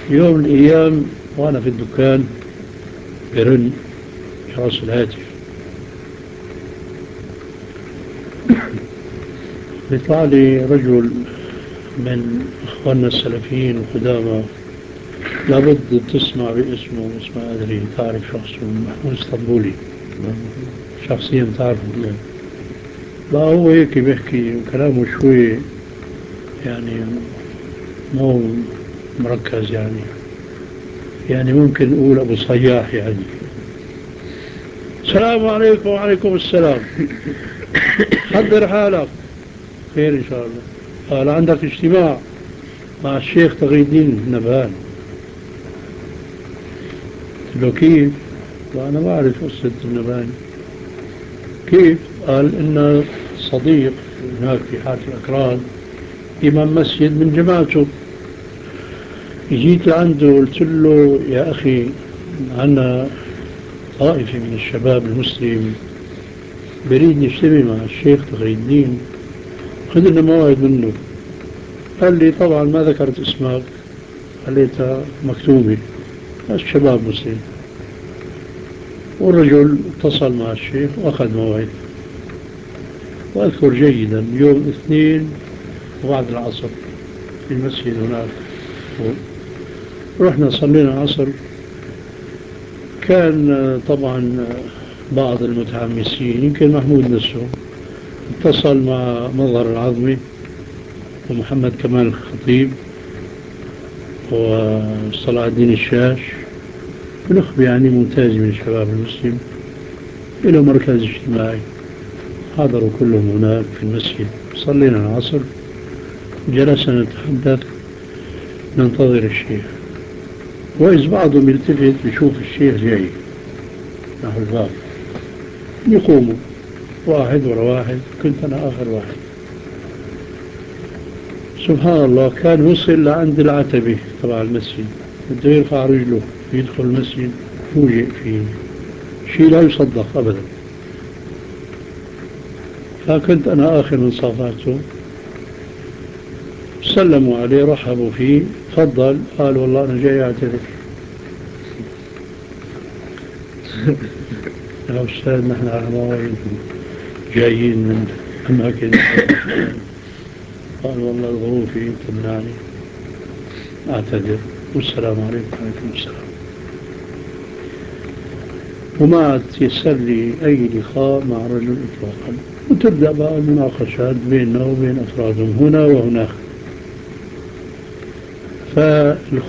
يوم من الأيام وأنا في الدكان برن جرس الهاتف، بيطلع لي رجل من إخواننا السلفيين القدامى، لابد تسمع باسمه، بس ما أدري تعرف شخصه، محمود اسطنبولي، شخصيا تعرفه. لا هو هيك بيحكي كلامه شوي يعني مو مركز، يعني ممكن نقول أبو صياح يعني. السلام عليكم. وعليكم السلام. حضر حالك. خير إن شاء الله. قال عندك اجتماع مع الشيخ تغي الدين نبهان. قلت له كيف؟ وأنا ما أعرف قصة النبهان. كيف؟ قال إن صديق هناك في حارة الأكراد إمام مسجد من جماعته، جيت لعنده قلت له يا أخي عنا طائفة من الشباب المسلم بريد نجتمع مع الشيخ تغي الدين، خذ لنا موعد منه. قال لي طبعا ما ذكرت اسمك، خليتها مكتوبة، بس شباب مسلم. والرجل اتصل مع الشيخ وأخذ موعد، وأذكر جيدا يوم اثنين وبعد العصر في المسجد هناك. رحنا صلينا العصر. كان طبعا بعض المتحمسين يمكن محمود نفسه اتصل مع مظهر العظمي ومحمد كمال الخطيب وصلاح الدين الشاش، نخبة يعني ممتاز من الشباب المسلم، إلى مركز اجتماعي. حضروا كلهم هناك في المسجد، صلينا العصر، جلسنا نتحدث ننتظر الشيخ. وإذ بعضهم يلتفت يشوف الشيخ جاي نحو الباب، يقوموا واحد ورا واحد، كنت أنا آخر واحد. سبحان الله، كان وصل لعند العتبة تبع المسجد، بده يرفع رجله يدخل المسجد، فوجئ فيه شيء لا يصدق أبدا. فكنت أنا آخر من صافاته، سلموا عليه رحبوا فيه، تفضل. قال والله أنا جاي أعتذر. يا أستاذ نحن على موعد جايين من أماكن. قال والله ظروفي تمنعني، أعتذر والسلام عليكم. وعليكم السلام. وما عاد يسر لي أي لقاء مع رجل إطلاقا، وتبدأ بقى المناقشات بيننا وبين أفرادهم هنا وهناك.